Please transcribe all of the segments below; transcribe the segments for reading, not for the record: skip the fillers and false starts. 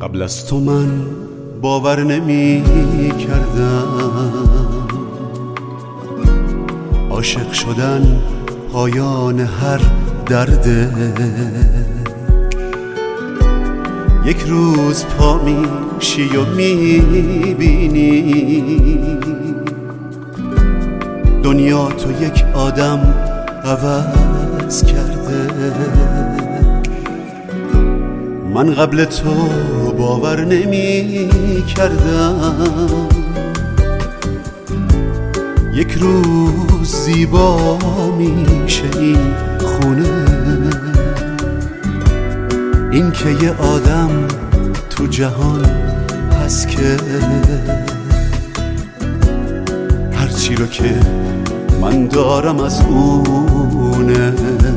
قبل از تو من باور نمی کردم عاشق شدن پایان هر درده. یک روز پا میشی و میبینی دنیا تو یک آدم عوض کرده. من قبل تو باور نمی کردم یک روز زیبا میشه این خونه، این که یه آدم تو جهان هست که هرچی رو که من دارم از اونه.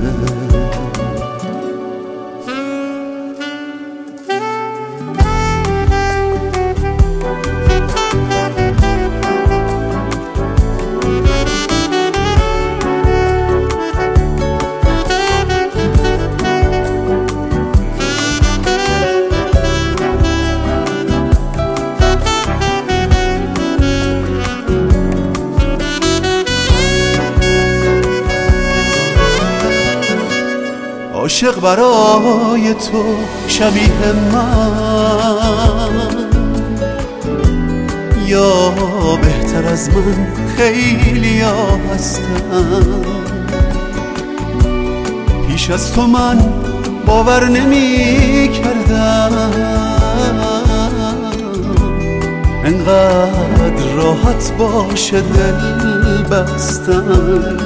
عاشق برای تو شبیه من یا بهتر از من خیلی ها هستن. پیش از تو من باور نمی کردم انقدر راحت باشه دل بستن.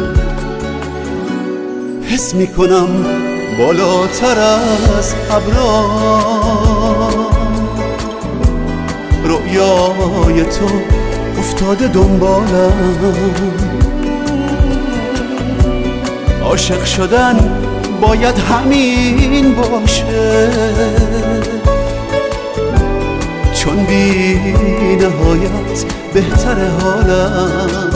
حس می کنم بالاتر از ابرا رؤیای تو افتاده دنبالم. عاشق شدن باید همین باشه چون بی نهایت بهتر حالم.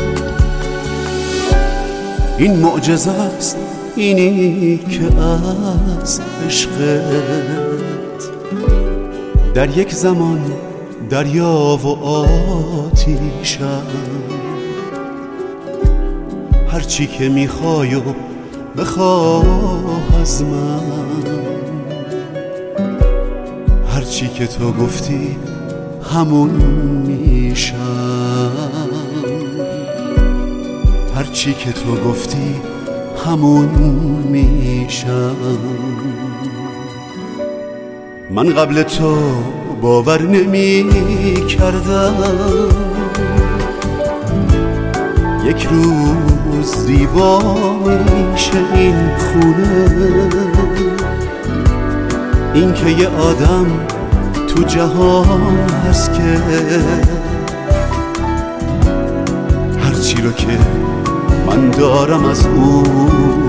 این معجزه است اینی که از عشقت در یک زمان دریا و آتیشم. هرچی که میخوای و بخواه از من، هرچی که تو گفتی همون میشم. هرچی که تو گفتی همون میشم. من قبل تو باور نمی کردم یک روز زیبا میشه این خونه، این که یه آدم تو جهان هست که هرچی رو که من دارم از اون